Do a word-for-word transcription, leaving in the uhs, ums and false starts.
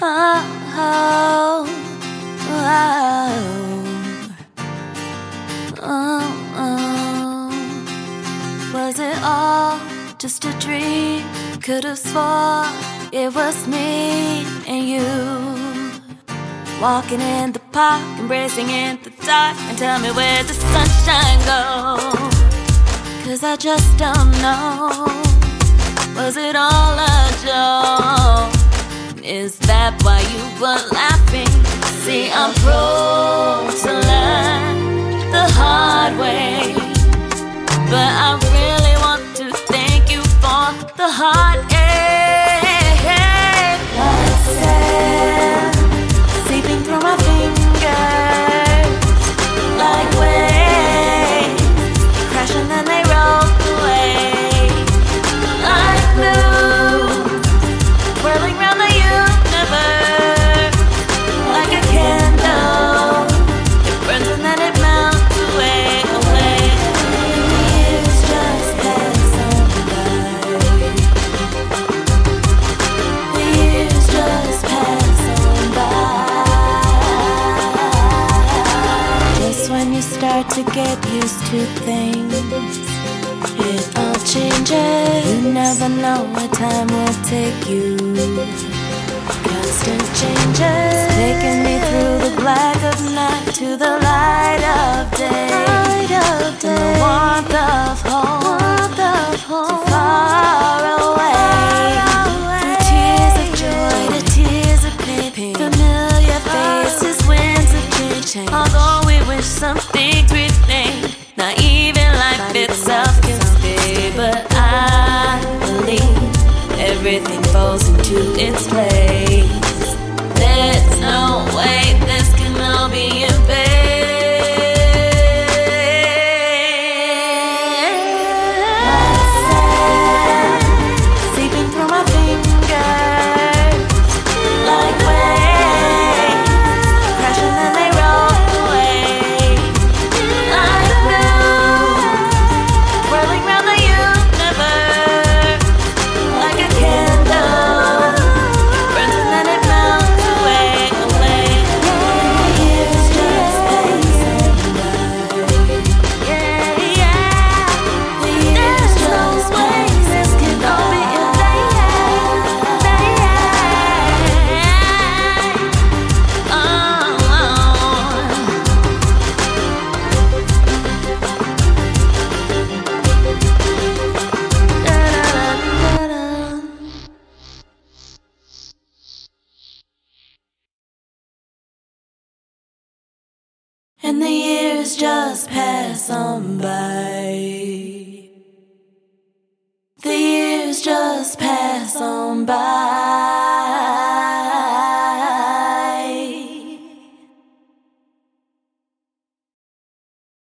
oh, oh, oh, oh. Was it all just a dream? Could've swore it was me and you, walking in the park, embracing in the dark. And tell me, where the sunshine go? Cause I just don't know. Was it all a joke? Is that why you were laughing? See, I'm prone to learn the hard way, but I really want to thank you for the heartache. Like sand seeping through my fingers, like waves crashing and they roll away, like moons whirling round the universe, like a candle, it burns and then it melts away, away. Years just pass on by. The years just pass on by. Just when you start to get used to things, it all changes. You never know where time will take you. Constant changes, taking me through the black of night to the light of day, light of day. And the warmth of home, warmth of home. So far away, through tears of joy to tears of pain, familiar faces, winds of change. Although we wish some things remain, not even life itself can stay. But I believe everything falls into its place. There's no way this can all be in vain. Like sand seeping through my fingers, like waves crashing and they roll away, like moons whirling round the universe, like a candle, it burns and then it melts away, away. Years just pass on by. Yeah, yeah. The years just pass. This can all be in vain. Oh, and the years just pass on by. The years just pass on by.